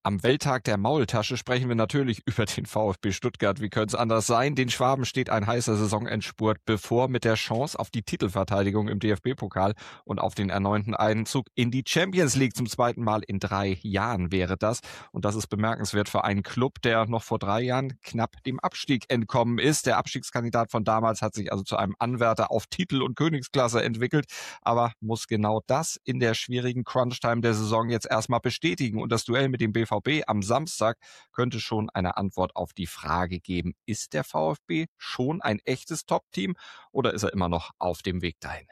Am Welttag der Maultasche sprechen wir natürlich über den VfB Stuttgart. Wie könnte es anders sein? Den Schwaben steht ein heißer Saisonendspurt bevor mit der Chance auf die Titelverteidigung im DFB-Pokal und auf den erneuten Einzug in die Champions League. Zum zweiten Mal in 3 Jahren wäre das. Und das ist bemerkenswert für einen Club, der noch vor 3 Jahren knapp dem Abstieg entkommen ist. Der Abstiegskandidat von damals hat sich also zu einem Anwärter auf Titel und Königsklasse entwickelt, aber muss genau das in der schwierigen Crunch-Time der Saison jetzt erstmal bestätigen. Und das Duell mit dem BVB am Samstag könnte schon eine Antwort auf die Frage geben, ist der VfB schon ein echtes Top-Team oder ist er immer noch auf dem Weg dahin?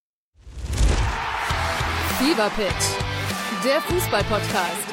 Fever Pitch, der Fußball-Podcast.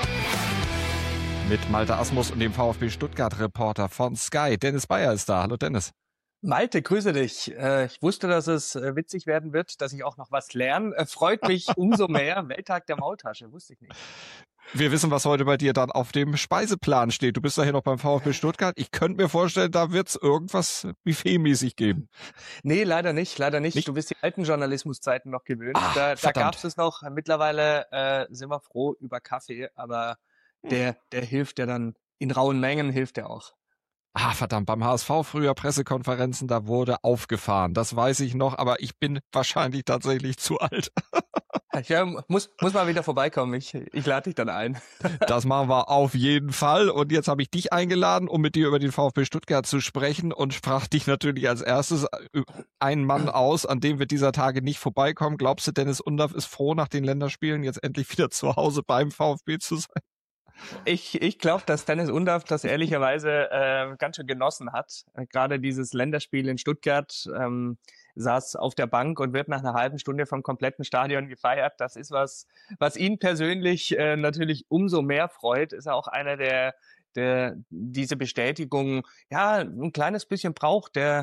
Mit Malte Asmus und dem VfB Stuttgart-Reporter von Sky. Dennis Bayer ist da. Hallo Dennis. Malte, grüße dich. Ich wusste, dass es witzig werden wird, dass ich auch noch was lerne. Freut mich umso mehr. Welttag der Maultasche, wusste ich nicht. Wir wissen, was heute bei dir dann auf dem Speiseplan steht. Du bist ja hier noch beim VfB Stuttgart. Ich könnte mir vorstellen, da wird es irgendwas buffetmäßig geben. Nee, leider nicht. Du bist die alten Journalismuszeiten noch gewöhnt. Da gab es noch. Mittlerweile sind wir froh über Kaffee, aber der hilft ja dann, in rauen Mengen hilft der auch. Verdammt, beim HSV früher Pressekonferenzen, da wurde aufgefahren. Das weiß ich noch, aber ich bin wahrscheinlich tatsächlich zu alt. Ja, muss mal wieder vorbeikommen. Ich lade dich dann ein. Das machen wir auf jeden Fall. Und jetzt habe ich dich eingeladen, um mit dir über den VfB Stuttgart zu sprechen und sprach dich natürlich als erstes einen Mann aus, an dem wir dieser Tage nicht vorbeikommen. Glaubst du, Dennis Undaff ist froh, nach den Länderspielen jetzt endlich wieder zu Hause beim VfB zu sein? Ich glaube, dass Dennis Undaff das ehrlicherweise ganz schön genossen hat. Gerade dieses Länderspiel in Stuttgart saß auf der Bank und wird nach einer halben Stunde vom kompletten Stadion gefeiert. Das ist was ihn persönlich natürlich umso mehr freut. Ist er auch einer, der diese Bestätigung ja ein kleines bisschen braucht, der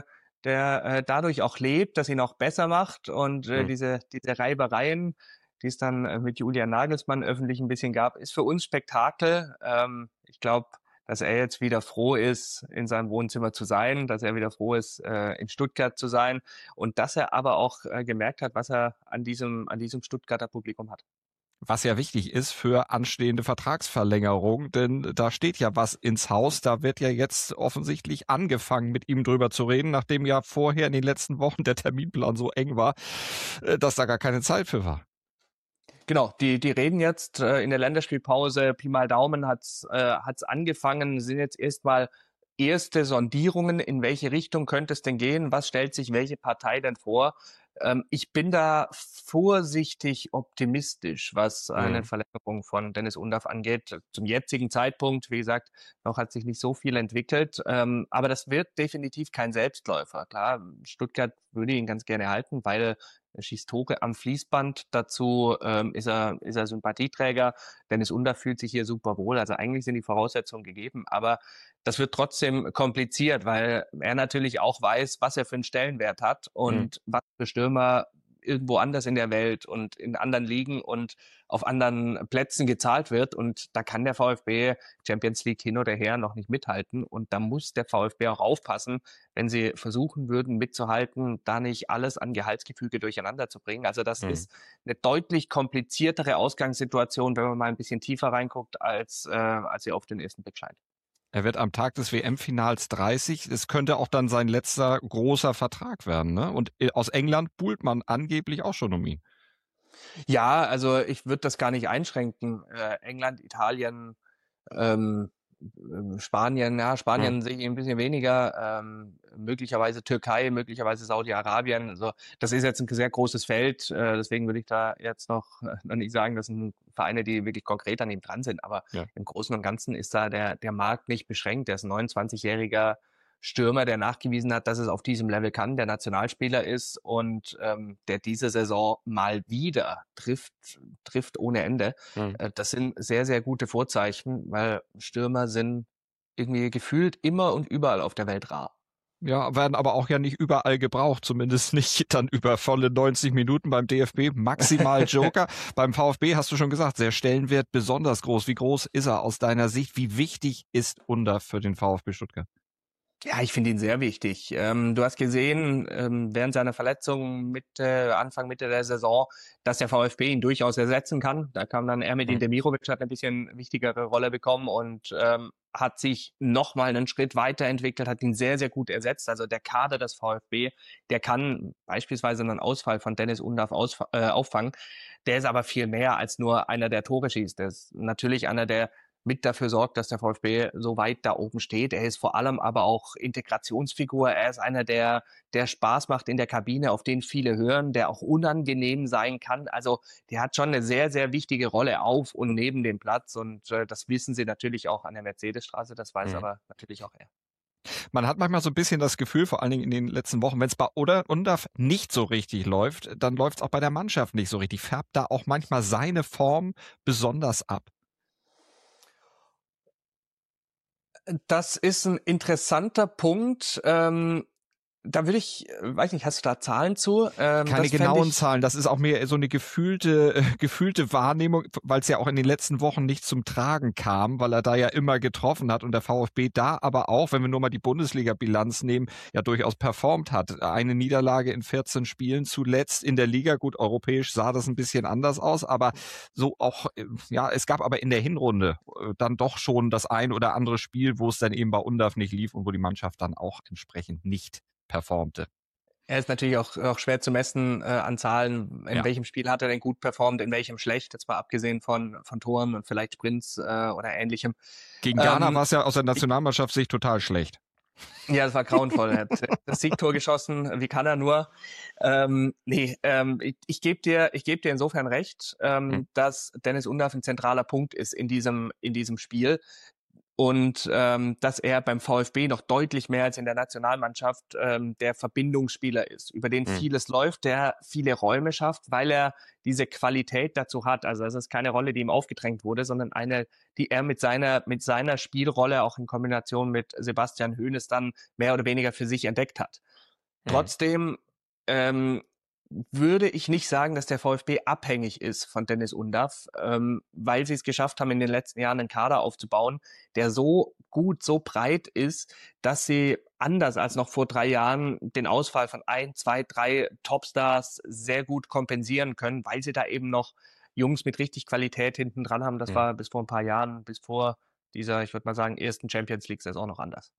dadurch auch lebt, dass ihn auch besser macht und diese Reibereien, die es dann mit Julian Nagelsmann öffentlich ein bisschen gab, ist für uns Spektakel. Ich glaube, dass er jetzt wieder froh ist, in seinem Wohnzimmer zu sein, dass er wieder froh ist, in Stuttgart zu sein und dass er aber auch gemerkt hat, was er an diesem Stuttgarter Publikum hat. Was ja wichtig ist für anstehende Vertragsverlängerung, denn da steht ja was ins Haus. Da wird ja jetzt offensichtlich angefangen, mit ihm drüber zu reden, nachdem ja vorher in den letzten Wochen der Terminplan so eng war, dass da gar keine Zeit für war. Genau, die reden jetzt in der Länderspielpause, Pi mal Daumen hat's angefangen, sind jetzt erstmal erste Sondierungen, in welche Richtung könnte es denn gehen, was stellt sich welche Partei denn vor. Ich bin da vorsichtig optimistisch, was eine Verlängerung von Dennis Undaff angeht. Zum jetzigen Zeitpunkt, wie gesagt, noch hat sich nicht so viel entwickelt, aber das wird definitiv kein Selbstläufer. Klar, Stuttgart würde ihn ganz gerne halten, weil er schießt Tore am Fließband. Dazu ist er Sympathieträger. Dennis Undaff fühlt sich hier super wohl. Also eigentlich sind die Voraussetzungen gegeben, aber das wird trotzdem kompliziert, weil er natürlich auch weiß, was er für einen Stellenwert hat und was für Stürmer irgendwo anders in der Welt und in anderen Ligen und auf anderen Plätzen gezahlt wird. Und da kann der VfB Champions League hin oder her noch nicht mithalten. Und da muss der VfB auch aufpassen, wenn sie versuchen würden mitzuhalten, da nicht alles an Gehaltsgefüge durcheinander zu bringen. Also das ist eine deutlich kompliziertere Ausgangssituation, wenn man mal ein bisschen tiefer reinguckt, als sie auf den ersten Blick scheint. Er wird am Tag des WM-Finals 30. Es könnte auch dann sein letzter großer Vertrag werden, ne? Und aus England buhlt man angeblich auch schon um ihn. Ja, also ich würde das gar nicht einschränken. England, Italien, Spanien, Spanien sehe ich ein bisschen weniger, möglicherweise Türkei, möglicherweise Saudi-Arabien. Also das ist jetzt ein sehr großes Feld, deswegen würde ich da jetzt noch nicht sagen, das sind Vereine, die wirklich konkret an ihm dran sind, aber im Großen und Ganzen ist da der Markt nicht beschränkt. Der ist ein 29-jähriger Stürmer, der nachgewiesen hat, dass es auf diesem Level kann, der Nationalspieler ist und der diese Saison mal wieder trifft ohne Ende. Das sind sehr, sehr gute Vorzeichen, weil Stürmer sind irgendwie gefühlt immer und überall auf der Welt rar. Ja, werden aber auch ja nicht überall gebraucht, zumindest nicht dann über volle 90 Minuten beim DFB, maximal Joker. Beim VfB hast du schon gesagt, der Stellenwert besonders groß. Wie groß ist er aus deiner Sicht? Wie wichtig ist Undaff für den VfB Stuttgart? Ja, ich finde ihn sehr wichtig. Du hast gesehen, während seiner Verletzung Anfang Mitte der Saison, dass der VfB ihn durchaus ersetzen kann. Da kam dann Ermedin Demirovic, hat ein bisschen wichtigere Rolle bekommen und hat sich nochmal einen Schritt weiterentwickelt, hat ihn sehr, sehr gut ersetzt. Also der Kader des VfB, der kann beispielsweise einen Ausfall von Dennis Undaff auffangen. Der ist aber viel mehr als nur einer, der Tore schießt. Der ist natürlich einer, der mit dafür sorgt, dass der VfB so weit da oben steht. Er ist vor allem aber auch Integrationsfigur. Er ist einer, der Spaß macht in der Kabine, auf den viele hören, der auch unangenehm sein kann. Also der hat schon eine sehr, sehr wichtige Rolle auf und neben dem Platz. Und das wissen sie natürlich auch an der Mercedesstraße. Das weiß aber natürlich auch er. Man hat manchmal so ein bisschen das Gefühl, vor allen Dingen in den letzten Wochen, wenn es bei Undaff nicht so richtig läuft, dann läuft es auch bei der Mannschaft nicht so richtig. Färbt da auch manchmal seine Form besonders ab? Das ist ein interessanter Punkt. Da würde ich, weiß nicht, hast du da Zahlen zu? Keine genauen Zahlen, das ist auch mehr so eine gefühlte Wahrnehmung, weil es ja auch in den letzten Wochen nicht zum Tragen kam, weil er da ja immer getroffen hat und der VfB da aber auch, wenn wir nur mal die Bundesliga-Bilanz nehmen, ja durchaus performt hat. Eine Niederlage in 14 Spielen zuletzt in der Liga, gut, europäisch sah das ein bisschen anders aus, aber so auch, ja, es gab aber in der Hinrunde dann doch schon das ein oder andere Spiel, wo es dann eben bei Undaff nicht lief und wo die Mannschaft dann auch entsprechend nicht performte. Er ist natürlich auch schwer zu messen an Zahlen, in welchem Spiel hat er denn gut performt, in welchem schlecht, jetzt mal abgesehen von Toren und vielleicht Sprints oder ähnlichem. Gegen Ghana war es ja aus der Nationalmannschaftssicht total schlecht. Ja, das war grauenvoll. Er hat das Siegtor geschossen. Wie kann er nur? Ich gebe dir insofern recht, dass Dennis Undaff ein zentraler Punkt ist in diesem Spiel. Und dass er beim VfB noch deutlich mehr als in der Nationalmannschaft der Verbindungsspieler ist, über den vieles läuft, der viele Räume schafft, weil er diese Qualität dazu hat. Also es ist keine Rolle, die ihm aufgedrängt wurde, sondern eine, die er mit seiner Spielrolle auch in Kombination mit Sebastian Hoeneß dann mehr oder weniger für sich entdeckt hat. Trotzdem würde ich nicht sagen, dass der VfB abhängig ist von Dennis Undaff, weil sie es geschafft haben, in den letzten Jahren einen Kader aufzubauen, der so gut, so breit ist, dass sie anders als noch vor 3 Jahren den Ausfall von 1, 2, 3 Topstars sehr gut kompensieren können, weil sie da eben noch Jungs mit richtig Qualität hinten dran haben. Das war bis vor ein paar Jahren, bis vor dieser, ich würde mal sagen, ersten Champions-League-Saison noch anders.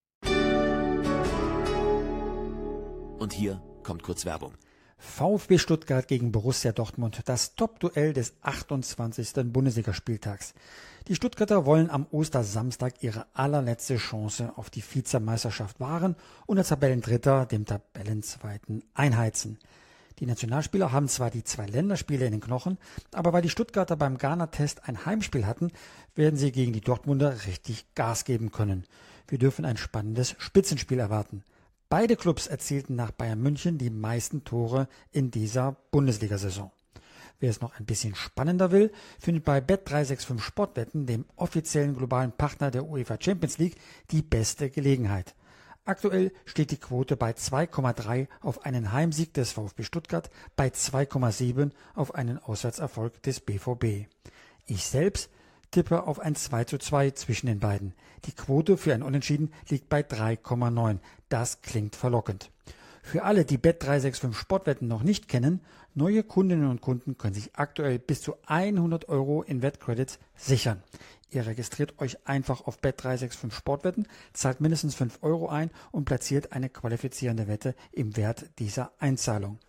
Und hier kommt kurz Werbung. VfB Stuttgart gegen Borussia Dortmund, das Top-Duell des 28. Bundesligaspieltags. Die Stuttgarter wollen am Ostersamstag ihre allerletzte Chance auf die Vizemeisterschaft wahren und als Tabellendritter dem Tabellenzweiten einheizen. Die Nationalspieler haben zwar die 2 Länderspiele in den Knochen, aber weil die Stuttgarter beim Ghana-Test ein Heimspiel hatten, werden sie gegen die Dortmunder richtig Gas geben können. Wir dürfen ein spannendes Spitzenspiel erwarten. Beide Clubs erzielten nach Bayern München die meisten Tore in dieser Bundesliga-Saison. Wer es noch ein bisschen spannender will, findet bei Bet365 Sportwetten, dem offiziellen globalen Partner der UEFA Champions League, die beste Gelegenheit. Aktuell steht die Quote bei 2,3 auf einen Heimsieg des VfB Stuttgart, bei 2,7 auf einen Auswärtserfolg des BVB. Ich selbst tippe auf ein 2:2 zwischen den beiden. Die Quote für ein Unentschieden liegt bei 3,9. Das klingt verlockend. Für alle, die Bet365 Sportwetten noch nicht kennen, neue Kundinnen und Kunden können sich aktuell bis zu 100 € in Wettcredits sichern. Ihr registriert euch einfach auf Bet365 Sportwetten, zahlt mindestens 5 € ein und platziert eine qualifizierende Wette im Wert dieser Einzahlung.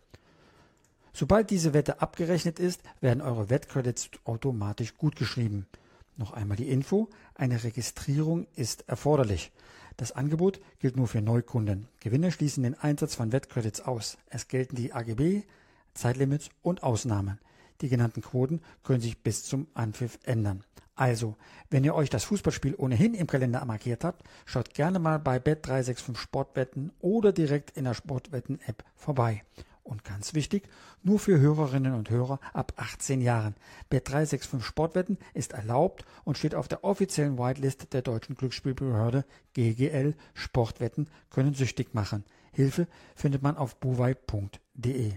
Sobald diese Wette abgerechnet ist, werden eure Wettcredits automatisch gutgeschrieben. Noch einmal die Info, eine Registrierung ist erforderlich. Das Angebot gilt nur für Neukunden. Gewinner schließen den Einsatz von Wettcredits aus. Es gelten die AGB, Zeitlimits und Ausnahmen. Die genannten Quoten können sich bis zum Anpfiff ändern. Also, wenn ihr euch das Fußballspiel ohnehin im Kalender markiert habt, schaut gerne mal bei Bet365 Sportwetten oder direkt in der Sportwetten-App vorbei. Und ganz wichtig, nur für Hörerinnen und Hörer ab 18 Jahren. Bet365 Sportwetten ist erlaubt und steht auf der offiziellen Whitelist der deutschen Glücksspielbehörde GGL. Sportwetten können süchtig machen. Hilfe findet man auf buwei.de.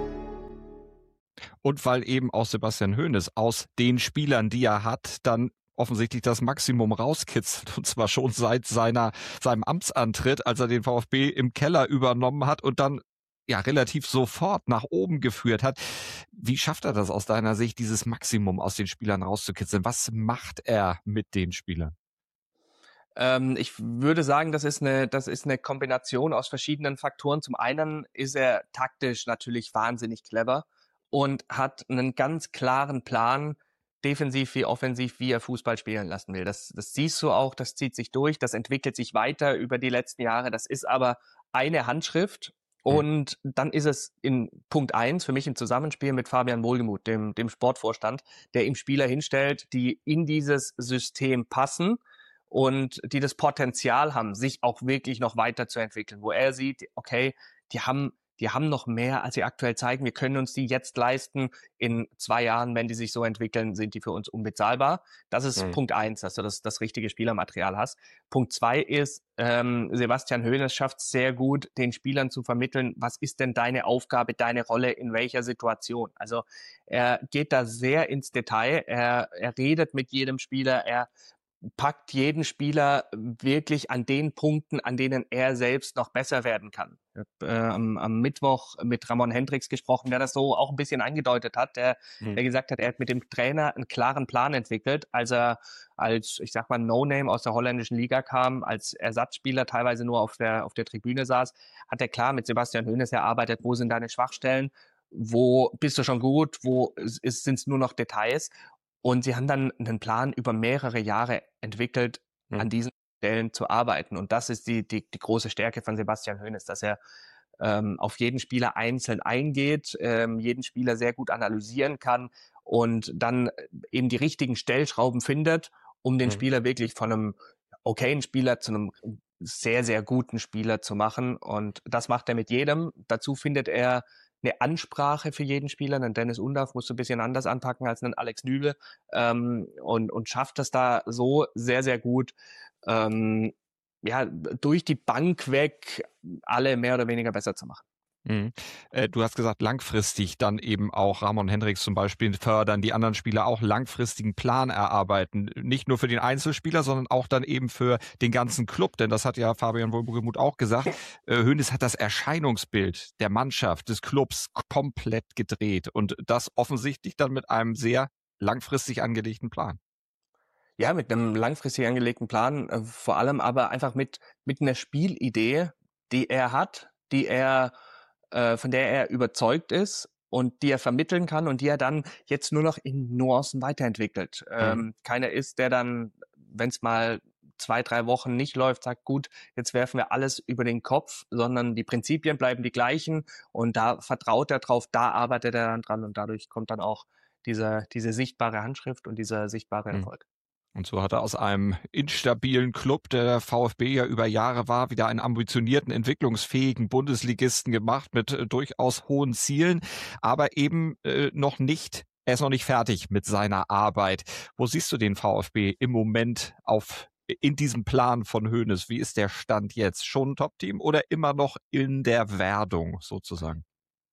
Und weil eben auch Sebastian Hoeneß aus den Spielern, die er hat, dann offensichtlich das Maximum rauskitzelt, und zwar schon seit seinem Amtsantritt, als er den VfB im Keller übernommen hat und dann ja relativ sofort nach oben geführt hat. Wie schafft er das aus deiner Sicht, dieses Maximum aus den Spielern rauszukitzeln? Was macht er mit den Spielern? Ich würde sagen, das ist eine Kombination aus verschiedenen Faktoren. Zum einen ist er taktisch natürlich wahnsinnig clever und hat einen ganz klaren Plan, defensiv wie offensiv, wie er Fußball spielen lassen will. Das siehst du auch, das zieht sich durch, das entwickelt sich weiter über die letzten Jahre. Das ist aber eine Handschrift. Und dann ist es in Punkt 1 für mich im Zusammenspiel mit Fabian Wohlgemuth, dem Sportvorstand, der ihm Spieler hinstellt, die in dieses System passen und die das Potenzial haben, sich auch wirklich noch weiterzuentwickeln, wo er sieht, okay, die haben noch mehr, als sie aktuell zeigen. Wir können uns die jetzt leisten. In 2 Jahren, wenn die sich so entwickeln, sind die für uns unbezahlbar. Das ist Punkt 1, dass du das richtige Spielermaterial hast. Punkt 2 ist, Sebastian Hoeneß schafft es sehr gut, den Spielern zu vermitteln, was ist denn deine Aufgabe, deine Rolle in welcher Situation. Also er geht da sehr ins Detail. Er redet mit jedem Spieler. Er packt jeden Spieler wirklich an den Punkten, an denen er selbst noch besser werden kann. Ich habe am Mittwoch mit Ramon Hendricks gesprochen, der das so auch ein bisschen angedeutet hat, der gesagt hat, er hat mit dem Trainer einen klaren Plan entwickelt, als er als, ich sag mal, No-Name aus der holländischen Liga kam, als Ersatzspieler teilweise nur auf der Tribüne saß, hat er klar mit Sebastian Hoeneß erarbeitet, wo sind deine Schwachstellen, wo bist du schon gut, wo sind es nur noch Details. Und sie haben dann einen Plan über mehrere Jahre entwickelt, an diesen Stellen zu arbeiten. Und das ist die große Stärke von Sebastian Hoeneß, dass er auf jeden Spieler einzeln eingeht, jeden Spieler sehr gut analysieren kann und dann eben die richtigen Stellschrauben findet, um den Spieler wirklich von einem okayen Spieler zu einem sehr, sehr guten Spieler zu machen. Und das macht er mit jedem. Dazu findet er eine Ansprache für jeden Spieler. Einen Dennis Undaff musst du ein bisschen anders anpacken als einen Alex Nübel, und schafft das da so sehr, sehr gut, durch die Bank weg alle mehr oder weniger besser zu machen. Du hast gesagt, langfristig dann eben auch Ramon Hendricks zum Beispiel fördern, die anderen Spieler auch langfristigen Plan erarbeiten. Nicht nur für den Einzelspieler, sondern auch dann eben für den ganzen Club. Denn das hat ja Fabian Wohlgemuth auch gesagt. Hoeneß hat das Erscheinungsbild der Mannschaft, des Clubs komplett gedreht. Und das offensichtlich dann mit einem sehr langfristig angelegten Plan. Ja, mit einem langfristig angelegten Plan, vor allem aber einfach mit einer Spielidee, die er hat, von der er überzeugt ist und die er vermitteln kann und die er dann jetzt nur noch in Nuancen weiterentwickelt. Keiner ist, der dann, wenn es mal 2, 3 Wochen nicht läuft, sagt, gut, jetzt werfen wir alles über den Kopf, sondern die Prinzipien bleiben die gleichen und da vertraut er drauf, da arbeitet er dann dran und dadurch kommt dann auch diese sichtbare Handschrift und dieser sichtbare Erfolg. Und so hat er aus einem instabilen Club, der VfB ja über Jahre war, wieder einen ambitionierten, entwicklungsfähigen Bundesligisten gemacht mit durchaus hohen Zielen, aber eben er ist noch nicht fertig mit seiner Arbeit. Wo siehst du den VfB im Moment in diesem Plan von Hoeneß? Wie ist der Stand jetzt? Schon ein Top-Team oder immer noch in der Werdung sozusagen?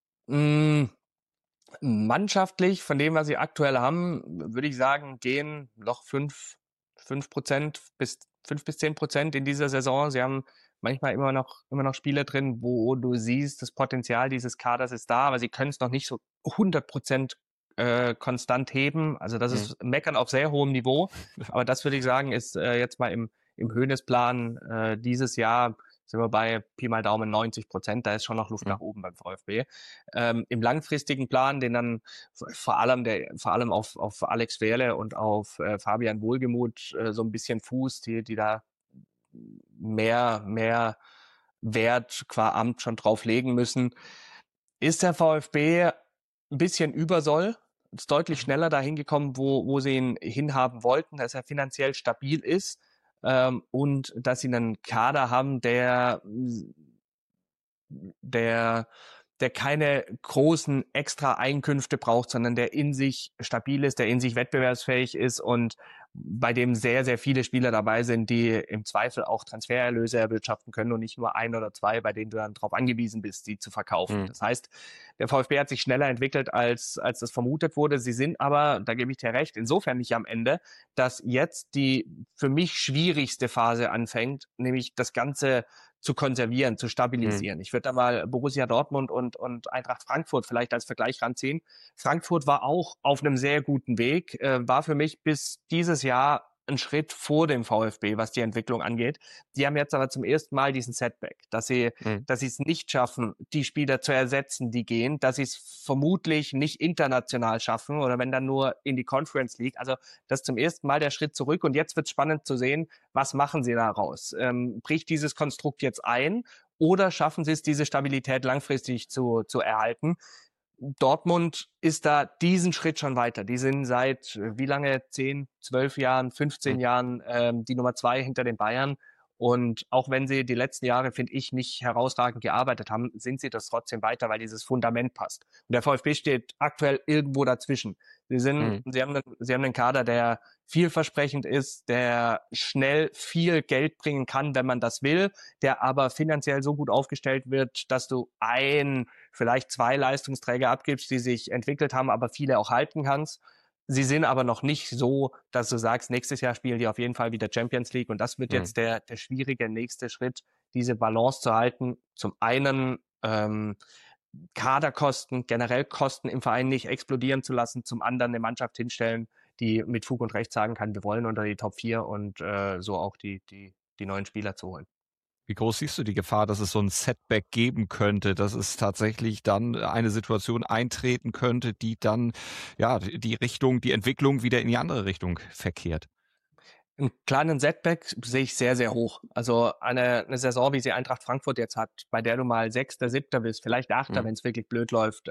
Mannschaftlich, von dem, was sie aktuell haben, würde ich sagen, gehen noch 5% bis 5-10% in dieser Saison. Sie haben manchmal immer noch Spiele drin, wo du siehst, das Potenzial dieses Kaders ist da, aber sie können es noch nicht so 100% konstant heben. Also das ist Meckern auf sehr hohem Niveau. Aber das würde ich sagen, ist jetzt mal im Hoeneß-Plan dieses Jahr sind wir bei Pi mal Daumen 90%, da ist schon noch Luft nach oben beim VfB. Im langfristigen Plan, den dann vor allem auf Alex Wehrle und auf Fabian Wohlgemuth so ein bisschen fußt, die da mehr Wert qua Amt schon drauf legen müssen, ist der VfB ein bisschen über Soll, ist deutlich schneller dahin gekommen, wo sie ihn hinhaben wollten, dass er finanziell stabil ist. Und dass sie einen Kader haben, der der keine großen extra Einkünfte braucht, sondern der in sich stabil ist, der in sich wettbewerbsfähig ist und bei dem sehr, sehr viele Spieler dabei sind, die im Zweifel auch Transfererlöse erwirtschaften können und nicht nur ein oder zwei, bei denen du dann darauf angewiesen bist, die zu verkaufen. Das heißt, der VfB hat sich schneller entwickelt, als das vermutet wurde. Sie sind aber, da gebe ich dir recht, insofern nicht am Ende, dass jetzt die für mich schwierigste Phase anfängt, nämlich das Ganze zu konservieren, zu stabilisieren. Ich würde da mal Borussia Dortmund und Eintracht Frankfurt vielleicht als Vergleich ranziehen. Frankfurt war auch auf einem sehr guten Weg, war für mich bis dieses Jahr ein Schritt vor dem VfB, was die Entwicklung angeht. Die haben jetzt aber zum ersten Mal diesen Setback, dass sie es nicht schaffen, die Spieler zu ersetzen, die gehen, dass sie es vermutlich nicht international schaffen oder wenn dann nur in die Conference League. Also das ist zum ersten Mal der Schritt zurück und jetzt wird es spannend zu sehen, was machen sie daraus? Bricht dieses Konstrukt jetzt ein oder schaffen sie es, diese Stabilität langfristig zu erhalten? Dortmund ist da diesen Schritt schon weiter. Die sind seit wie lange? 10, 12 Jahren, 15 Jahren die Nummer 2 hinter den Bayern. Und auch wenn sie die letzten Jahre, finde ich, nicht herausragend gearbeitet haben, sind sie das trotzdem weiter, weil dieses Fundament passt. Und der VfB steht aktuell irgendwo dazwischen. Sie haben einen Kader, der vielversprechend ist, der schnell viel Geld bringen kann, wenn man das will, der aber finanziell so gut aufgestellt wird, dass du vielleicht 2 Leistungsträger abgibst, die sich entwickelt haben, aber viele auch halten kannst. Sie sind aber noch nicht so, dass du sagst, nächstes Jahr spielen die auf jeden Fall wieder Champions League und das wird jetzt der schwierige nächste Schritt, diese Balance zu halten. Zum einen Kaderkosten, generell Kosten im Verein nicht explodieren zu lassen, zum anderen eine Mannschaft hinstellen, die mit Fug und Recht sagen kann, wir wollen unter die Top 4 und so auch die neuen Spieler zu holen. Wie groß siehst du die Gefahr, dass es so ein Setback geben könnte, dass es tatsächlich dann eine Situation eintreten könnte, die dann die Entwicklung wieder in die andere Richtung verkehrt? Einen kleinen Setback sehe ich sehr, sehr hoch. Also eine Saison, wie sie Eintracht Frankfurt jetzt hat, bei der du mal 6., 7. bist, vielleicht 8., wenn es wirklich blöd läuft,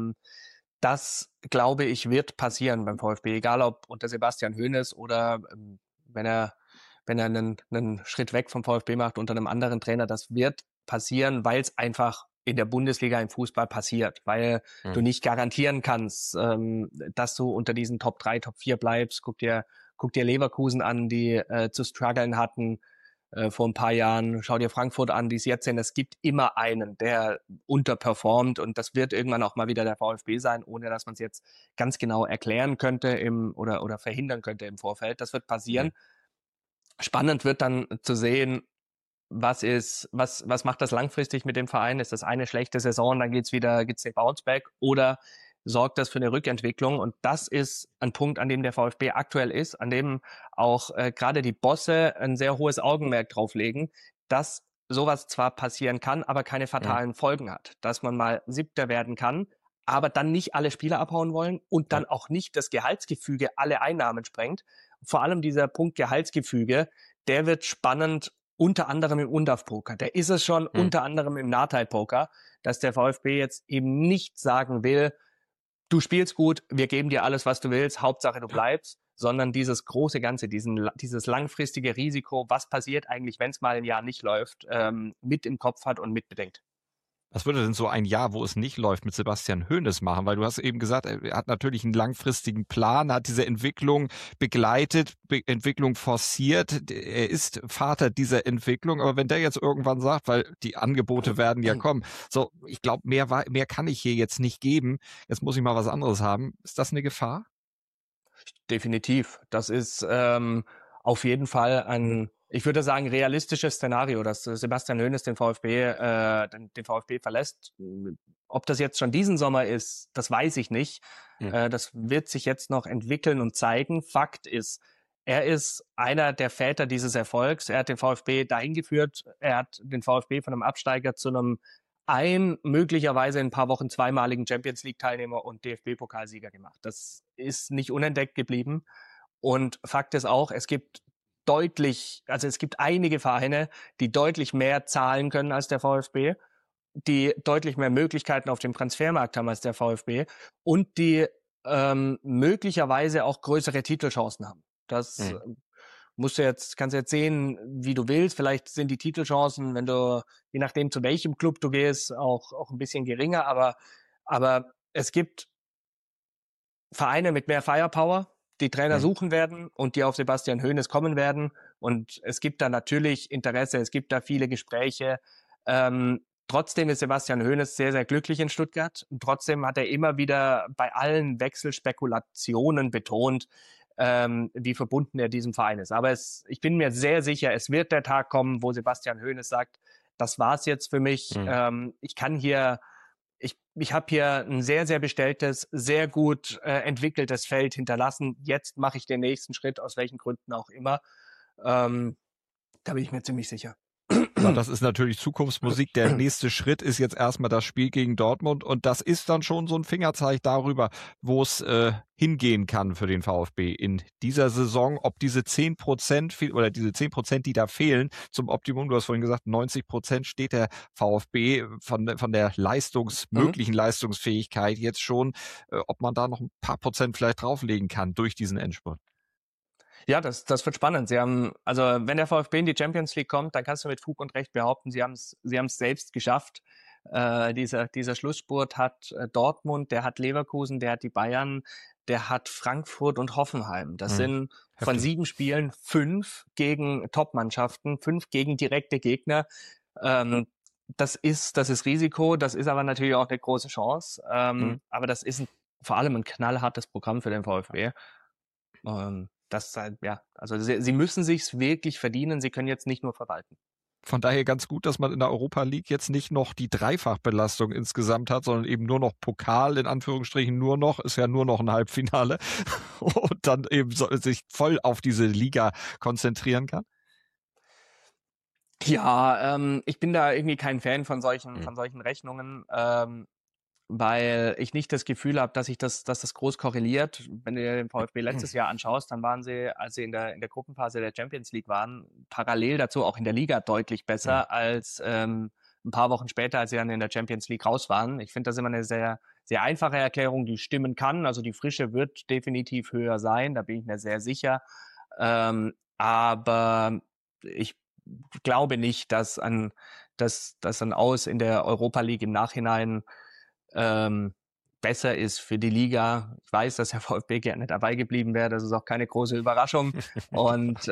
das, glaube ich, wird passieren beim VfB. Egal ob unter Sebastian Hoeneß oder wenn er einen Schritt weg vom VfB macht unter einem anderen Trainer, das wird passieren, weil es einfach in der Bundesliga im Fußball passiert, weil du nicht garantieren kannst, dass du unter diesen Top 3, Top 4 bleibst. Guck dir Leverkusen an, die zu strugglen hatten vor ein paar Jahren. Schau dir Frankfurt an, die es jetzt sind. Es gibt immer einen, der unterperformt und das wird irgendwann auch mal wieder der VfB sein, ohne dass man es jetzt ganz genau erklären könnte oder verhindern könnte im Vorfeld. Das wird passieren. Spannend wird dann zu sehen, was macht das langfristig mit dem Verein? Ist das eine schlechte Saison, dann gibt's den Bounceback oder sorgt das für eine Rückentwicklung? Und das ist ein Punkt, an dem der VfB aktuell ist, an dem auch gerade die Bosse ein sehr hohes Augenmerk drauf legen, dass sowas zwar passieren kann, aber keine fatalen Folgen hat. Dass man mal 7. werden kann, aber dann nicht alle Spieler abhauen wollen und dann auch nicht das Gehaltsgefüge alle Einnahmen sprengt. Vor allem dieser Punkt Gehaltsgefüge, der wird spannend, unter anderem im Undaf-Poker. Der ist es schon unter anderem im Nahteil-Poker, dass der VfB jetzt eben nicht sagen will, du spielst gut, wir geben dir alles, was du willst, Hauptsache du bleibst, sondern dieses große Ganze, dieses langfristige Risiko, was passiert eigentlich, wenn es mal ein Jahr nicht läuft, mit im Kopf hat und mitbedenkt. Was würde denn so ein Jahr, wo es nicht läuft, mit Sebastian Hoeneß machen? Weil du hast eben gesagt, er hat natürlich einen langfristigen Plan, hat diese Entwicklung begleitet, Entwicklung forciert. Er ist Vater dieser Entwicklung. Aber wenn der jetzt irgendwann sagt, weil die Angebote werden ja kommen, so, ich glaube, mehr kann ich hier jetzt nicht geben. Jetzt muss ich mal was anderes haben. Ist das eine Gefahr? Definitiv. Das ist auf jeden Fall ich würde sagen, realistisches Szenario, dass Sebastian Hoeneß den VfB verlässt. Ob das jetzt schon diesen Sommer ist, das weiß ich nicht. Das wird sich jetzt noch entwickeln und zeigen. Fakt ist, er ist einer der Väter dieses Erfolgs. Er hat den VfB dahin geführt. Er hat den VfB von einem Absteiger zu einem möglicherweise in ein paar Wochen zweimaligen Champions-League-Teilnehmer und DFB-Pokalsieger gemacht. Das ist nicht unentdeckt geblieben. Und Fakt ist auch, es gibt einige Vereine, die deutlich mehr zahlen können als der VfB, die deutlich mehr Möglichkeiten auf dem Transfermarkt haben als der VfB und die möglicherweise auch größere Titelchancen haben. Das kannst du jetzt sehen, wie du willst. Vielleicht sind die Titelchancen, wenn du, je nachdem zu welchem Club du gehst, auch ein bisschen geringer, aber es gibt Vereine mit mehr Firepower, die Trainer suchen werden und die auf Sebastian Hoeneß kommen werden. Und es gibt da natürlich Interesse, es gibt da viele Gespräche. Trotzdem ist Sebastian Hoeneß sehr, sehr glücklich in Stuttgart. Und trotzdem hat er immer wieder bei allen Wechselspekulationen betont, wie verbunden er diesem Verein ist. Aber ich bin mir sehr sicher, es wird der Tag kommen, wo Sebastian Hoeneß sagt, das war's jetzt für mich. Ich habe hier ein sehr, sehr bestelltes, sehr gut entwickeltes Feld hinterlassen. Jetzt mache ich den nächsten Schritt, aus welchen Gründen auch immer. Da bin ich mir ziemlich sicher. Ja, das ist natürlich Zukunftsmusik. Der nächste Schritt ist jetzt erstmal das Spiel gegen Dortmund und das ist dann schon so ein Fingerzeig darüber, wo es hingehen kann für den VfB in dieser Saison. Ob diese 10% oder diese 10%, die da fehlen zum Optimum, du hast vorhin gesagt, 90% steht der VfB von der möglichen Leistungsfähigkeit jetzt schon, ob man da noch ein paar Prozent vielleicht drauflegen kann durch diesen Endspurt. Ja, das wird spannend. Also wenn der VfB in die Champions League kommt, dann kannst du mit Fug und Recht behaupten, sie haben es selbst geschafft. Dieser Schlussspurt hat Dortmund, der hat Leverkusen, der hat die Bayern, der hat Frankfurt und Hoffenheim. Das sind von 7 Spielen 5 gegen Top-Mannschaften, 5 gegen direkte Gegner. Das ist Risiko, das ist aber natürlich auch eine große Chance. Aber das ist vor allem ein knallhartes Programm für den VfB. Also sie müssen sich's wirklich verdienen. Sie können jetzt nicht nur verwalten. Von daher ganz gut, dass man in der Europa League jetzt nicht noch die Dreifachbelastung insgesamt hat, sondern eben nur noch Pokal, in Anführungsstrichen ist ja nur noch ein Halbfinale und dann eben sich voll auf diese Liga konzentrieren kann. Ja, ich bin da irgendwie kein Fan von solchen Rechnungen. Weil ich nicht das Gefühl habe, dass das groß korreliert. Wenn du dir den VfB letztes Jahr anschaust, dann waren sie, als sie in der Gruppenphase der Champions League waren, parallel dazu auch in der Liga deutlich besser als ein paar Wochen später, als sie dann in der Champions League raus waren. Ich finde das immer eine sehr, sehr einfache Erklärung, die stimmen kann. Also die Frische wird definitiv höher sein, da bin ich mir sehr sicher. Aber ich glaube nicht, dass ein Aus in der Europa League im Nachhinein besser ist für die Liga. Ich weiß, dass der VfB gerne dabei geblieben wäre. Das ist auch keine große Überraschung. Und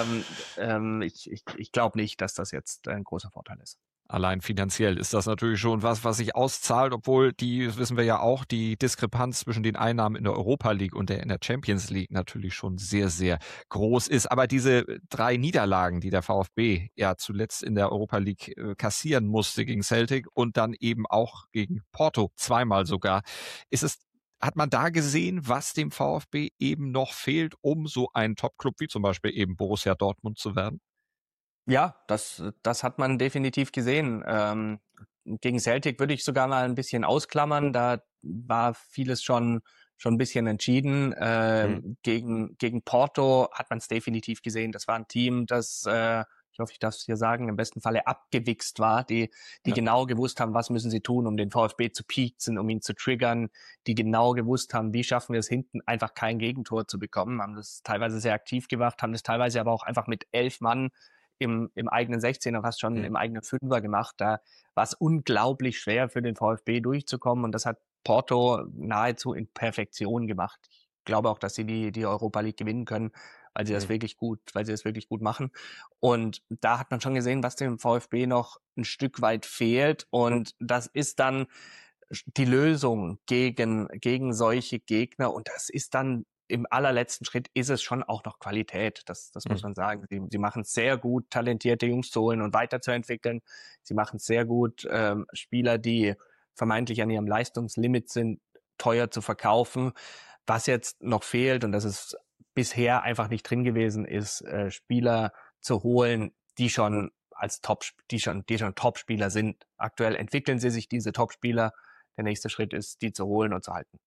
ich glaube nicht, dass das jetzt ein großer Vorteil ist. Allein finanziell ist das natürlich schon was sich auszahlt, obwohl das wissen wir ja auch, die Diskrepanz zwischen den Einnahmen in der Europa League und der in der Champions League natürlich schon sehr, sehr groß ist. Aber diese 3 Niederlagen, die der VfB ja zuletzt in der Europa League kassieren musste gegen Celtic und dann eben auch gegen Porto, zweimal sogar, hat man da gesehen, was dem VfB eben noch fehlt, um so ein Top-Club wie zum Beispiel eben Borussia Dortmund zu werden? Ja, das hat man definitiv gesehen. Gegen Celtic würde ich sogar mal ein bisschen ausklammern. Da war vieles schon ein bisschen entschieden. Gegen Porto hat man es definitiv gesehen. Das war ein Team, das, ich hoffe, ich darf es hier sagen, im besten Falle abgewichst war, die genau gewusst haben, was müssen sie tun, um den VfB zu pieksen, um ihn zu triggern, die genau gewusst haben, wie schaffen wir es hinten, einfach kein Gegentor zu bekommen, haben das teilweise sehr aktiv gemacht, haben das teilweise aber auch einfach mit 11 Mann im eigenen 16er, fast schon im eigenen 5er gemacht. Da war es unglaublich schwer für den VfB durchzukommen und das hat Porto nahezu in Perfektion gemacht. Ich glaube auch, dass sie die Europa League gewinnen können, weil sie das wirklich gut machen. Und da hat man schon gesehen, was dem VfB noch ein Stück weit fehlt und das ist dann die Lösung gegen solche Gegner und das ist dann im allerletzten Schritt ist es schon auch noch Qualität. Das muss man sagen. Sie machen es sehr gut, talentierte Jungs zu holen und weiterzuentwickeln. Sie machen es sehr gut, Spieler, die vermeintlich an ihrem Leistungslimit sind, teuer zu verkaufen. Was jetzt noch fehlt, und das ist bisher einfach nicht drin gewesen, ist Spieler zu holen, die schon Top-Spieler sind. Aktuell entwickeln sie sich diese Top-Spieler. Der nächste Schritt ist, die zu holen und zu halten.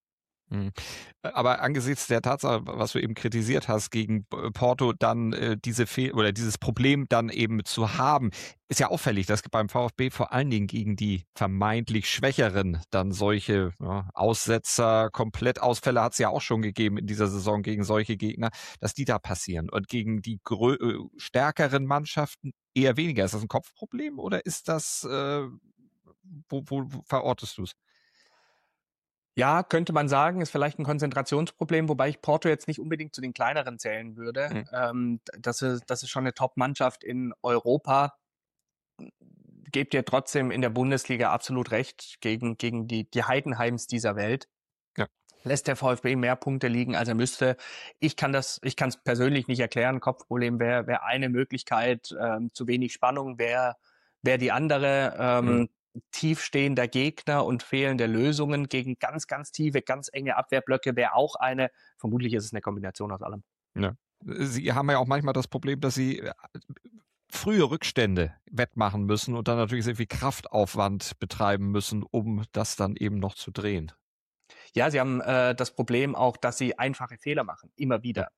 Aber angesichts der Tatsache, was du eben kritisiert hast, gegen Porto dann dieses Problem dann eben zu haben, ist ja auffällig, dass beim VfB vor allen Dingen gegen die vermeintlich Schwächeren dann solche Aussetzer, Komplettausfälle hat es ja auch schon gegeben in dieser Saison gegen solche Gegner, dass die da passieren. Und gegen die stärkeren Mannschaften eher weniger. Ist das ein Kopfproblem oder ist das, wo verortest du es? Ja, könnte man sagen, ist vielleicht ein Konzentrationsproblem, wobei ich Porto jetzt nicht unbedingt zu den kleineren zählen würde. Das ist schon eine Top-Mannschaft in Europa. Gebt ihr trotzdem in der Bundesliga absolut recht gegen die Heidenheims dieser Welt. Ja. Lässt der VfB mehr Punkte liegen, als er müsste. Ich kann es persönlich nicht erklären. Kopfproblem wäre eine Möglichkeit. Zu wenig Spannung wäre die andere. Tiefstehender Gegner und fehlende Lösungen gegen ganz, ganz tiefe, ganz enge Abwehrblöcke wäre auch eine. Vermutlich ist es eine Kombination aus allem. Ja. Sie haben ja auch manchmal das Problem, dass Sie frühe Rückstände wettmachen müssen und dann natürlich sehr viel Kraftaufwand betreiben müssen, um das dann eben noch zu drehen. Ja, sie haben das Problem auch, dass sie einfache Fehler machen, immer wieder.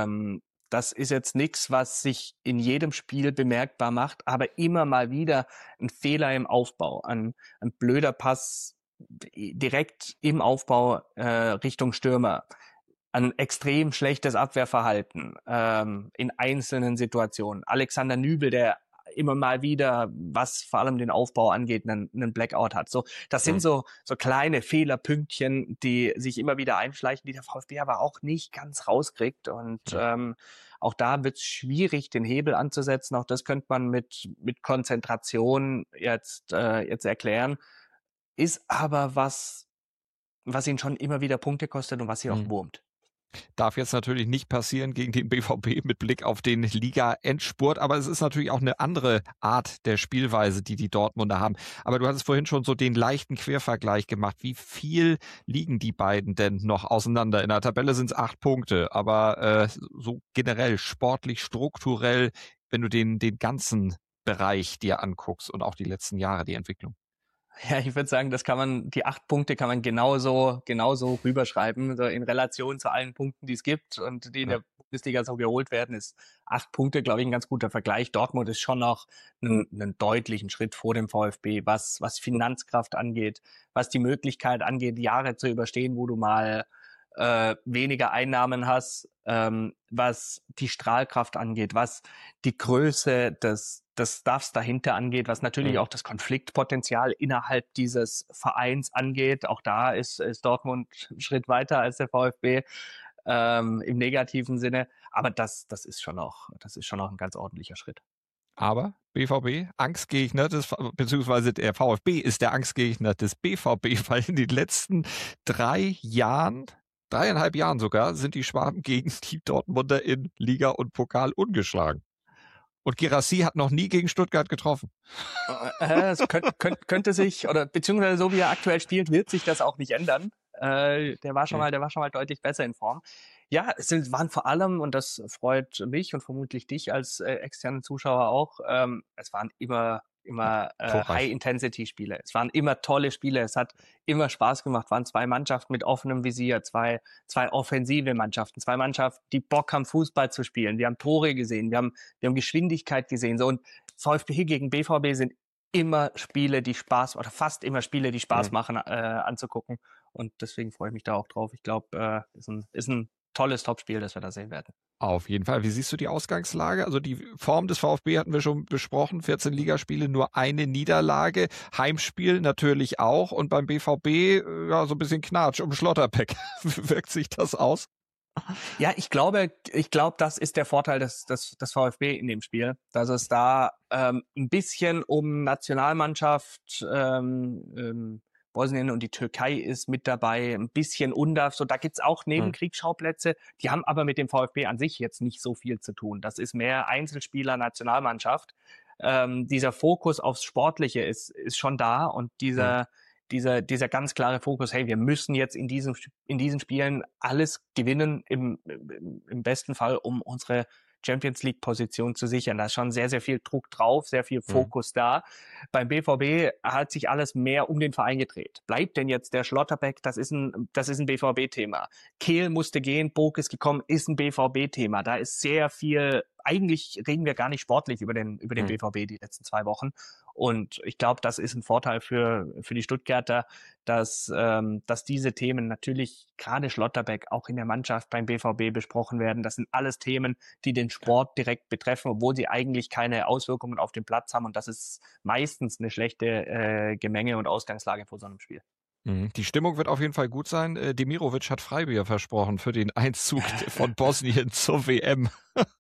Das ist jetzt nichts, was sich in jedem Spiel bemerkbar macht, aber immer mal wieder ein Fehler im Aufbau, ein blöder Pass direkt im Aufbau Richtung Stürmer, ein extrem schlechtes Abwehrverhalten in einzelnen Situationen. Alexander Nübel, der immer mal wieder, was vor allem den Aufbau angeht, einen Blackout hat. So, das sind so kleine Fehlerpünktchen, die sich immer wieder einschleichen, die der VfB aber auch nicht ganz rauskriegt. Und auch da wird es schwierig, den Hebel anzusetzen. Auch das könnte man mit Konzentration jetzt erklären. Ist aber was ihn schon immer wieder Punkte kostet und was sie auch wurmt. Darf jetzt natürlich nicht passieren gegen den BVB mit Blick auf den Liga-Endspurt, aber es ist natürlich auch eine andere Art der Spielweise, die Dortmunder haben. Aber du hattest vorhin schon so den leichten Quervergleich gemacht. Wie viel liegen die beiden denn noch auseinander? In der Tabelle sind es 8 Punkte, aber so generell, sportlich, strukturell, wenn du den ganzen Bereich dir anguckst und auch die letzten Jahre, die Entwicklung. Ja, ich würde sagen, die 8 Punkte kann man genauso rüberschreiben. Also in Relation zu allen Punkten, die es gibt und die in der Bundesliga so geholt werden, ist 8 Punkte, glaube ich, ein ganz guter Vergleich. Dortmund ist schon noch einen deutlichen Schritt vor dem VfB, was Finanzkraft angeht, was die Möglichkeit angeht, Jahre zu überstehen, wo du mal weniger Einnahmen hast, was die Strahlkraft angeht, was die Größe des Staffs dahinter angeht, was natürlich auch das Konfliktpotenzial innerhalb dieses Vereins angeht. Auch da ist Dortmund einen Schritt weiter als der VfB im negativen Sinne. Aber das ist schon noch ein ganz ordentlicher Schritt. Aber BVB, Angstgegner beziehungsweise der VfB ist der Angstgegner des BVB, weil in den letzten 3,5 Jahren sogar, sind die Schwaben gegen die Dortmunder in Liga und Pokal ungeschlagen. Und Guirassy hat noch nie gegen Stuttgart getroffen. Es könnte sich, oder beziehungsweise so wie er aktuell spielt, wird sich das auch nicht ändern. Der war schon mal deutlich besser in Form. Ja, waren vor allem, und das freut mich und vermutlich dich als externen Zuschauer auch, es waren immer High-Intensity-Spiele. Es waren immer tolle Spiele. Es hat immer Spaß gemacht. Waren 2 Mannschaften mit offenem Visier, zwei offensive Mannschaften, 2 Mannschaften, die Bock haben, Fußball zu spielen. Wir haben Tore gesehen, wir haben Geschwindigkeit gesehen. So, und VfB gegen BVB sind immer Spiele, die Spaß, oder fast immer Spiele, die Spaß machen, anzugucken. Und deswegen freue ich mich da auch drauf. Ich glaube, ist ein tolles Topspiel, das wir da sehen werden. Auf jeden Fall. Wie siehst du die Ausgangslage? Also die Form des VfB hatten wir schon besprochen. 14 Ligaspiele, nur eine Niederlage. Heimspiel natürlich auch. Und beim BVB so ein bisschen Knatsch um Schlotterbeck. Wirkt sich das aus? Ja, ich glaube, das ist der Vorteil des VfB in dem Spiel, dass es da ein bisschen um Nationalmannschaft, Bosnien und die Türkei ist mit dabei, ein bisschen UNDAF, so da gibt's auch Nebenkriegsschauplätze, die haben aber mit dem VfB an sich jetzt nicht so viel zu tun. Das ist mehr Einzelspieler, Nationalmannschaft. Dieser Fokus aufs Sportliche ist schon da und dieser ganz klare Fokus, hey, wir müssen jetzt in diesen Spielen alles gewinnen, im besten Fall, um unsere Champions-League-Position zu sichern. Da ist schon sehr, sehr viel Druck drauf, sehr viel Fokus da. Beim BVB hat sich alles mehr um den Verein gedreht. Bleibt denn jetzt der Schlotterbeck? Das ist ein BVB-Thema. Kehl musste gehen, Book ist gekommen, ist ein BVB-Thema. Da ist sehr viel, eigentlich reden wir gar nicht sportlich über den BVB die letzten 2 Wochen. Und ich glaube, das ist ein Vorteil für die Stuttgarter, dass diese Themen natürlich, gerade Schlotterbeck, auch in der Mannschaft beim BVB besprochen werden. Das sind alles Themen, die den Sport direkt betreffen, obwohl sie eigentlich keine Auswirkungen auf den Platz haben. Und das ist meistens eine schlechte Gemenge und Ausgangslage vor so einem Spiel. Die Stimmung wird auf jeden Fall gut sein. Demirovic hat Freibier versprochen für den Einzug von Bosnien zur WM.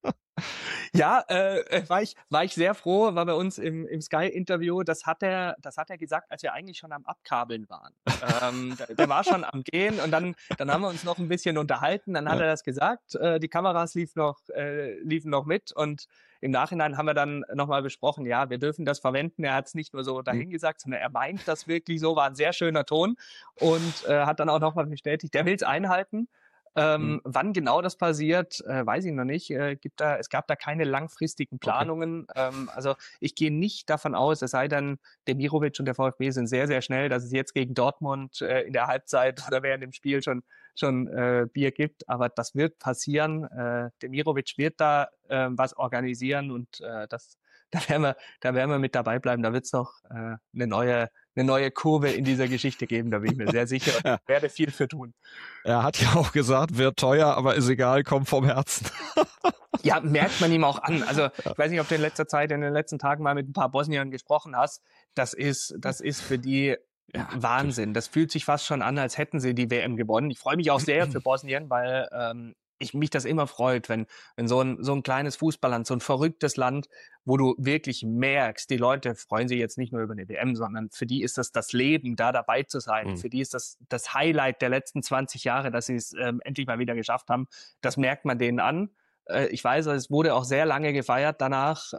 Ja, war ich sehr froh, war bei uns im Sky-Interview, das hat er gesagt, als wir eigentlich schon am Abkabeln waren. Der war schon am Gehen und dann haben wir uns noch ein bisschen unterhalten, dann hat er das gesagt, die Kameras liefen noch mit und im Nachhinein haben wir dann nochmal besprochen, ja, wir dürfen das verwenden, er hat es nicht nur so dahingesagt, sondern er meint das wirklich so, war ein sehr schöner Ton und hat dann auch nochmal bestätigt, der will es einhalten. Wann genau das passiert, weiß ich noch nicht. Es gab da keine langfristigen Planungen. Okay. Also ich gehe nicht davon aus, es sei denn, Demirovic und der VfB sind sehr, sehr schnell, dass es jetzt gegen Dortmund in der Halbzeit oder während dem Spiel schon Bier gibt. Aber das wird passieren. Demirovic wird da was organisieren und da werden wir mit dabei bleiben. Da wird es noch eine neue Kurve in dieser Geschichte geben, da bin ich mir sehr sicher und ich werde viel für tun. Er hat ja auch gesagt, wird teuer, aber ist egal, kommt vom Herzen. Ja, merkt man ihm auch an. Also ich weiß nicht, ob du in den letzten Tagen mal mit ein paar Bosniern gesprochen hast. Das ist für die Wahnsinn. Das fühlt sich fast schon an, als hätten sie die WM gewonnen. Ich freue mich auch sehr für Bosnien, weil mich das immer freut, wenn so ein kleines Fußballland, so ein verrücktes Land, wo du wirklich merkst, die Leute freuen sich jetzt nicht nur über eine WM, sondern für die ist das Leben, da dabei zu sein. Für die ist das Highlight der letzten 20 Jahre, dass sie es endlich mal wieder geschafft haben. Das merkt man denen an. Ich weiß, es wurde auch sehr lange gefeiert danach.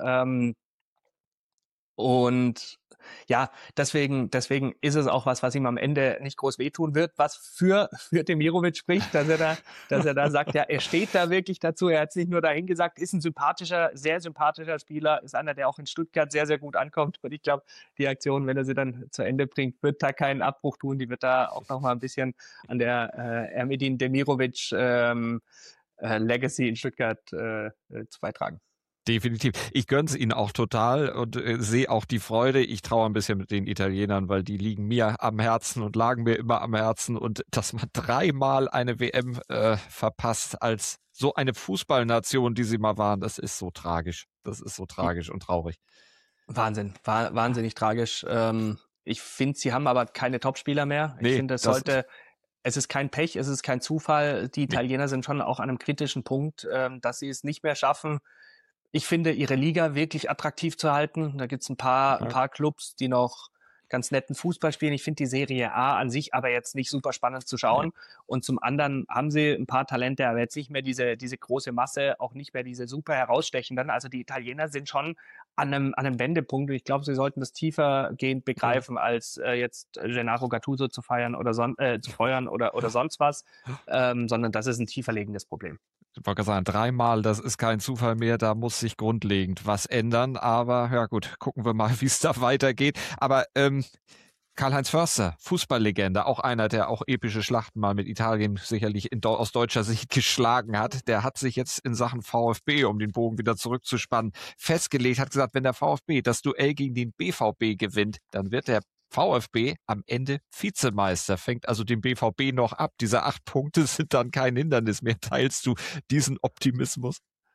Und ja, deswegen ist es auch was ihm am Ende nicht groß wehtun wird, was für Demirovic spricht, dass er da sagt, ja, er steht da wirklich dazu, er hat es nicht nur dahin gesagt, ist ein sehr sympathischer Spieler, ist einer, der auch in Stuttgart sehr, sehr gut ankommt und ich glaube, die Aktion, wenn er sie dann zu Ende bringt, wird da keinen Abbruch tun, die wird da auch nochmal ein bisschen an der Ermedin Demirovic Legacy in Stuttgart zu beitragen. Definitiv. Ich gönn's ihnen auch total und sehe auch die Freude. Ich traue ein bisschen mit den Italienern, weil die liegen mir am Herzen und lagen mir immer am Herzen. Und dass man 3-mal eine WM verpasst als so eine Fußballnation, die sie mal waren, das ist so tragisch. Das ist so tragisch und traurig. Wahnsinn. Wahnsinnig tragisch. Ich finde, sie haben aber keine Topspieler mehr. Ich finde, es ist kein Pech, es ist kein Zufall. Die Italiener sind schon auch an einem kritischen Punkt, dass sie es nicht mehr schaffen, ich finde, ihre Liga wirklich attraktiv zu halten. Da gibt's ein paar Clubs, die noch ganz netten Fußball spielen. Ich finde die Serie A an sich aber jetzt nicht super spannend zu schauen. Und zum anderen haben sie ein paar Talente, aber jetzt nicht mehr diese große Masse, auch nicht mehr diese super herausstechenden. Also die Italiener sind schon an einem Wendepunkt. Ich glaube, sie sollten das tiefergehend begreifen, als jetzt Gennaro Gattuso zu feuern oder sonst was, sondern das ist ein tiefer liegendes Problem. Ich wollte sagen, 3-mal, das ist kein Zufall mehr, da muss sich grundlegend was ändern, aber ja gut, gucken wir mal, wie es da weitergeht. Aber Karl-Heinz Förster, Fußballlegende, auch einer, der auch epische Schlachten mal mit Italien sicherlich aus deutscher Sicht geschlagen hat, der hat sich jetzt in Sachen VfB, um den Bogen wieder zurückzuspannen, festgelegt, hat gesagt, wenn der VfB das Duell gegen den BVB gewinnt, dann wird der VfB am Ende Vizemeister, fängt also den BVB noch ab. Diese 8 Punkte sind dann kein Hindernis mehr. Teilst du diesen Optimismus?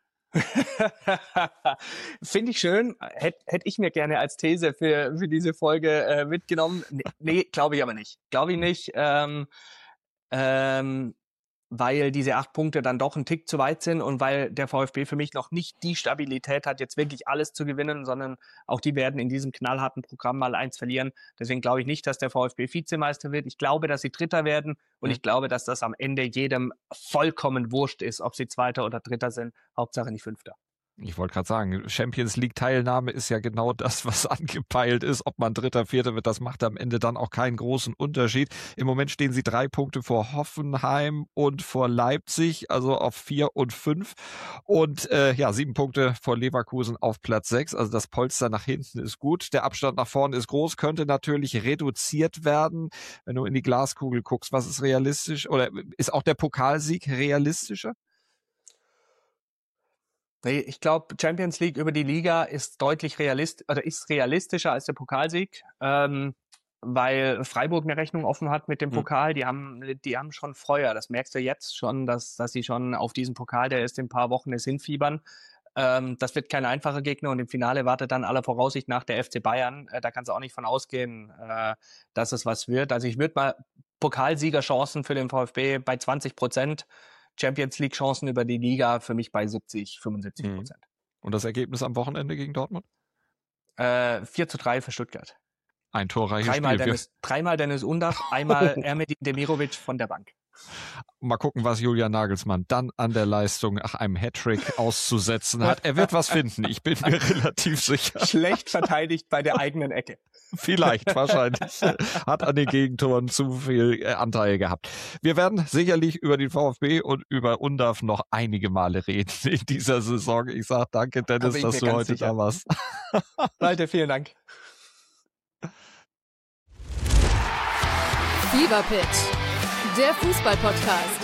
Finde ich schön. Hätte ich mir gerne als These für diese Folge mitgenommen. Nee, glaube ich aber nicht. Glaube ich nicht. Weil diese 8 Punkte dann doch ein Tick zu weit sind und weil der VfB für mich noch nicht die Stabilität hat, jetzt wirklich alles zu gewinnen, sondern auch die werden in diesem knallharten Programm mal 1 verlieren. Deswegen glaube ich nicht, dass der VfB Vizemeister wird. Ich glaube, dass sie Dritter werden und ich glaube, dass das am Ende jedem vollkommen wurscht ist, ob sie Zweiter oder Dritter sind. Hauptsache nicht Fünfter. Ich wollte gerade sagen, Champions League Teilnahme ist ja genau das, was angepeilt ist. Ob man Dritter, Vierter wird, das macht am Ende dann auch keinen großen Unterschied. Im Moment stehen sie 3 Punkte vor Hoffenheim und vor Leipzig, also auf 4 und 5. Und 7 Punkte vor Leverkusen auf Platz 6. Also das Polster nach hinten ist gut. Der Abstand nach vorne ist groß, könnte natürlich reduziert werden. Wenn du in die Glaskugel guckst, was ist realistisch? Oder ist auch der Pokalsieg realistischer? Nee, ich glaube, Champions League über die Liga ist deutlich realistischer als der Pokalsieg, weil Freiburg eine Rechnung offen hat mit dem Pokal. Die haben schon Feuer. Das merkst du jetzt schon, dass sie schon auf diesen Pokal, der ist in ein paar Wochen, hinfiebern. Das wird kein einfacher Gegner und im Finale wartet dann aller Voraussicht nach der FC Bayern. Da kannst du auch nicht von ausgehen, dass es was wird. Also ich würde mal Pokalsiegerchancen für den VfB bei 20%. Champions League Chancen über die Liga für mich bei 70-75%. Und das Ergebnis am Wochenende gegen Dortmund? 4:3 für Stuttgart. Ein torreiches Spiel. Dreimal Dennis Undav, einmal Ermedin Demirovic von der Bank. Mal gucken, was Julian Nagelsmann dann an der Leistung nach einem Hattrick auszusetzen hat. Er wird was finden, ich bin mir relativ sicher. Schlecht verteidigt bei der eigenen Ecke. Vielleicht, wahrscheinlich. Hat an den Gegentoren zu viel Anteil gehabt. Wir werden sicherlich über den VfB und über Undav noch einige Male reden in dieser Saison. Ich sage danke, Dennis, dass du heute da warst. Leute, vielen Dank. Fever Pitch, der Fußball-Podcast.